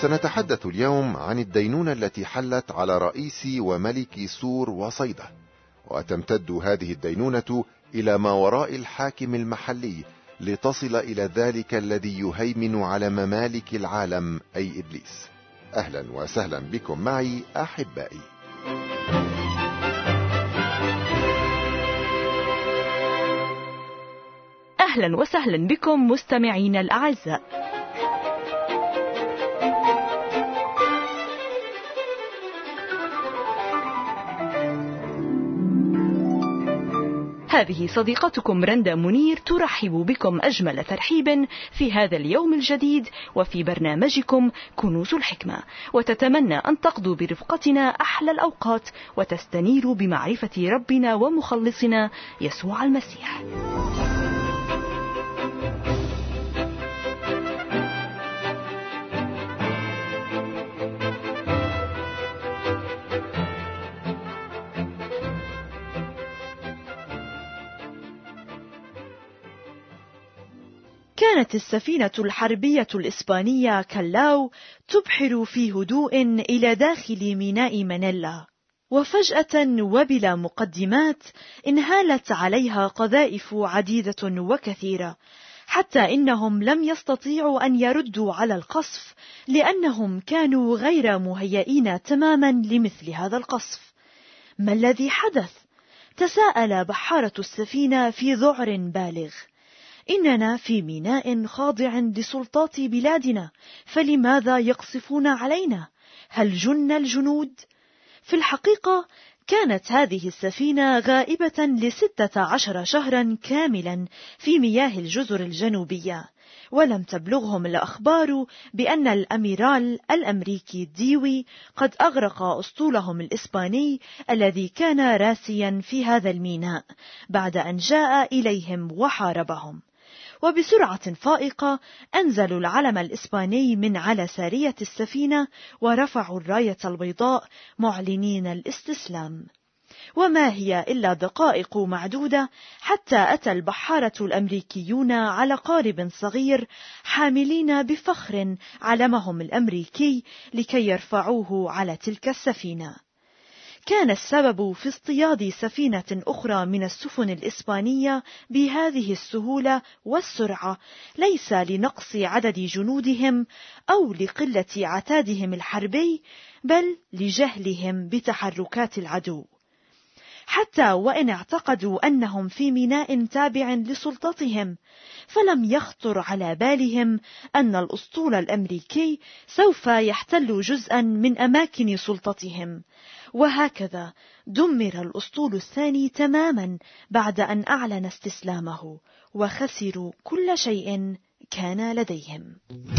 وسنتحدث اليوم عن الدينونة التي حلت على رئيس وملك سور وصيدا، وتمتد هذه الدينونة إلى ما وراء الحاكم المحلي لتصل إلى ذلك الذي يهيمن على ممالك العالم أي إبليس. أهلا وسهلا بكم معي أحبائي. أهلا وسهلا بكم مستمعين الأعزاء. هذه صديقتكم رندا منير ترحب بكم أجمل ترحيب في هذا اليوم الجديد وفي برنامجكم كنوز الحكمة، وتتمنى أن تقضوا برفقتنا أحلى الأوقات وتستنيروا بمعرفة ربنا ومخلصنا يسوع المسيح. كانت السفينة الحربية الإسبانية كالاو تبحر في هدوء إلى داخل ميناء مانيلا، وفجأة وبلا مقدمات انهالت عليها قذائف عديدة وكثيرة، حتى إنهم لم يستطيعوا أن يردوا على القصف لأنهم كانوا غير مهيئين تماما لمثل هذا القصف. ما الذي حدث؟ تساءل بحارة السفينة في ذعر بالغ. إننا في ميناء خاضع لسلطات بلادنا، فلماذا يقصفون علينا؟ هل جن الجنود؟ في الحقيقة كانت هذه السفينة غائبة ل16 شهرا كاملا في مياه الجزر الجنوبية، ولم تبلغهم الأخبار بأن الأميرال الأمريكي ديوي قد أغرق أسطولهم الإسباني الذي كان راسيا في هذا الميناء بعد أن جاء إليهم وحاربهم. وبسرعة فائقة أنزلوا العلم الإسباني من على سارية السفينة ورفعوا الراية البيضاء معلنين الاستسلام. وما هي إلا دقائق معدودة حتى أتى البحارة الأمريكيون على قارب صغير حاملين بفخر علمهم الأمريكي لكي يرفعوه على تلك السفينة. كان السبب في اصطياد سفينة أخرى من السفن الإسبانية بهذه السهولة والسرعة ليس لنقص عدد جنودهم أو لقلة عتادهم الحربي، بل لجهلهم بتحركات العدو. حتى وإن اعتقدوا أنهم في ميناء تابع لسلطتهم، فلم يخطر على بالهم أن الأسطول الأمريكي سوف يحتل جزءا من أماكن سلطتهم. وهكذا دمر الأسطول الثاني تماما بعد أن أعلن استسلامه، وخسروا كل شيء كان لديهم.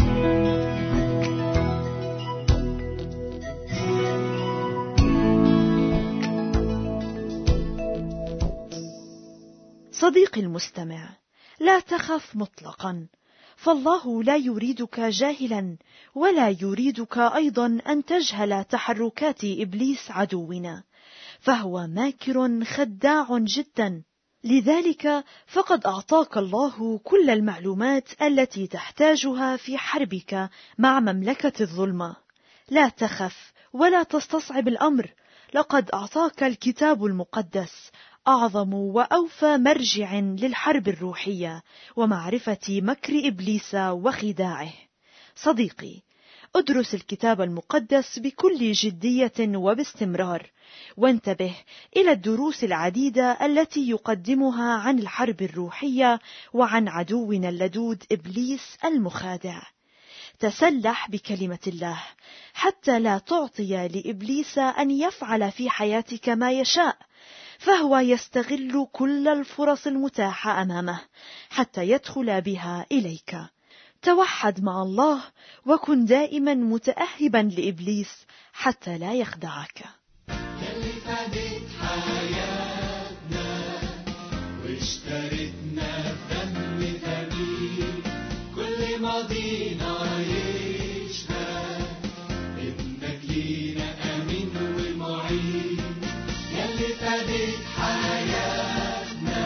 صديقي المستمع، لا تخف مطلقا، فالله لا يريدك جاهلا، ولا يريدك أيضا أن تجهل تحركات إبليس عدونا، فهو ماكر خداع جدا. لذلك فقد أعطاك الله كل المعلومات التي تحتاجها في حربك مع مملكة الظلمة. لا تخف ولا تستصعب الأمر، لقد أعطاك الكتاب المقدس أعظم وأوفى مرجع للحرب الروحية ومعرفة مكر إبليس وخداعه. صديقي، ادرس الكتاب المقدس بكل جدية وباستمرار، وانتبه إلى الدروس العديدة التي يقدمها عن الحرب الروحية وعن عدونا اللدود إبليس المخادع. تسلح بكلمة الله حتى لا تعطي لإبليس أن يفعل في حياتك ما يشاء، فهو يستغل كل الفرص المتاحة أمامه حتى يدخل بها إليك. توحد مع الله وكن دائما متأهبا لإبليس حتى لا يخدعك. يلي فادت حياتنا واشترتنا بدم ثمين، كل ماضينا يشهد إنك لينا أمين ومعين. يلي فادت حياتنا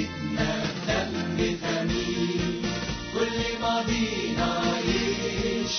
واشترتنا بدم ثمين، كل ماضينا يشهد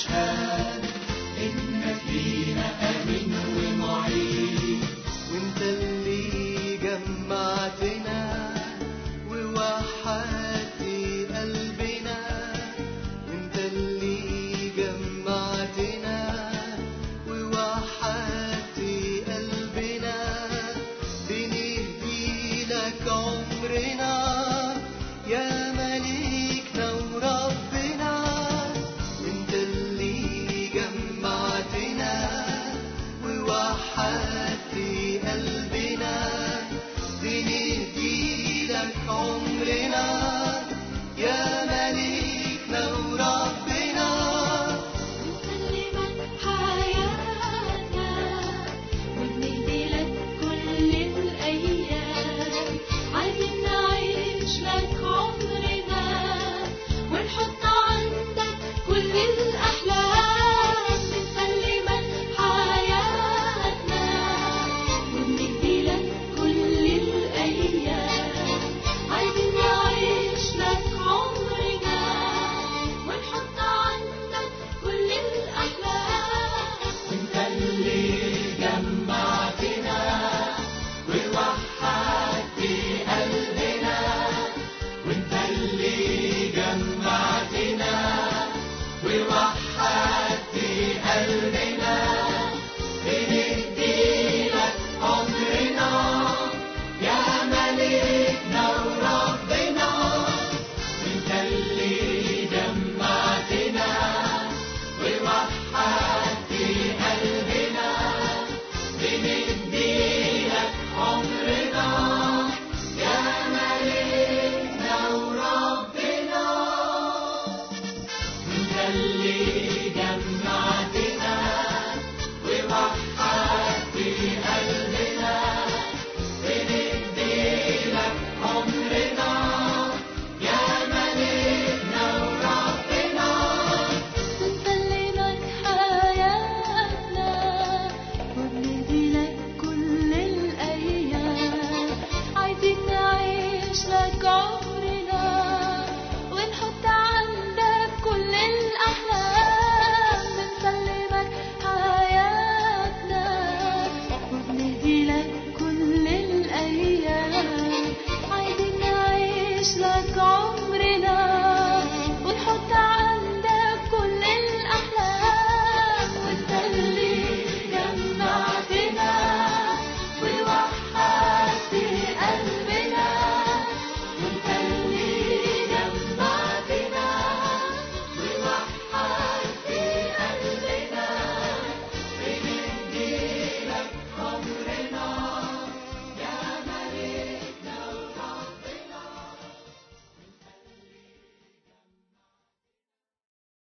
عمرنا